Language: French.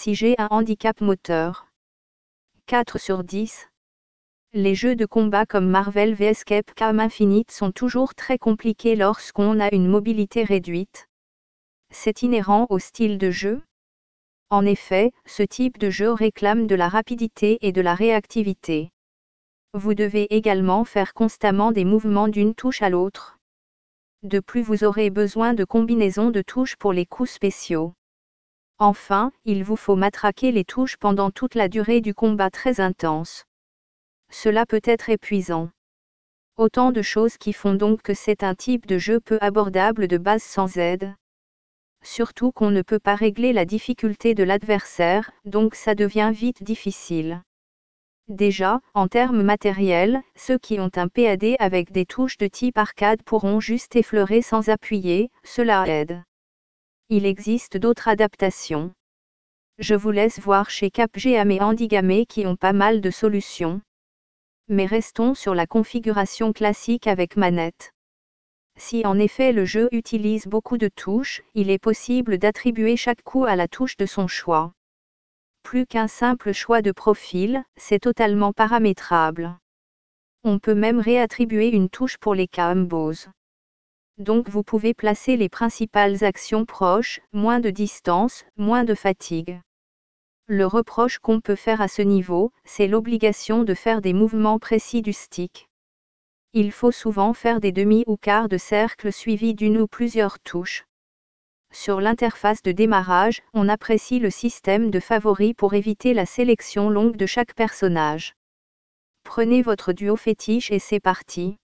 si j'ai un handicap moteur. 4 sur 10. Les jeux de combat comme Marvel vs Capcom Infinite sont toujours très compliqués lorsqu'on a une mobilité réduite. C'est inhérent au style de jeu. En effet, ce type de jeu réclame de la rapidité et de la réactivité. Vous devez également faire constamment des mouvements d'une touche à l'autre. De plus, vous aurez besoin de combinaisons de touches pour les coups spéciaux. Enfin, il vous faut matraquer les touches pendant toute la durée du combat très intense. Cela peut être épuisant. Autant de choses qui font donc que c'est un type de jeu peu abordable de base sans aide. Surtout qu'on ne peut pas régler la difficulté de l'adversaire, donc ça devient vite difficile. Déjà, en termes matériels, ceux qui ont un PAD avec des touches de type arcade pourront juste effleurer sans appuyer, cela aide. Il existe d'autres adaptations. Je vous laisse voir chez Capgame et Handigame qui ont pas mal de solutions. Mais restons sur la configuration classique avec manette. Si en effet le jeu utilise beaucoup de touches, il est possible d'attribuer chaque coup à la touche de son choix. Plus qu'un simple choix de profil, c'est totalement paramétrable. On peut même réattribuer une touche pour les combos. Donc vous pouvez placer les principales actions proches, moins de distance, moins de fatigue. Le reproche qu'on peut faire à ce niveau, c'est l'obligation de faire des mouvements précis du stick. Il faut souvent faire des demi ou quarts de cercle suivis d'une ou plusieurs touches. Sur l'interface de démarrage, on apprécie le système de favoris pour éviter la sélection longue de chaque personnage. Prenez votre duo fétiche et c'est parti.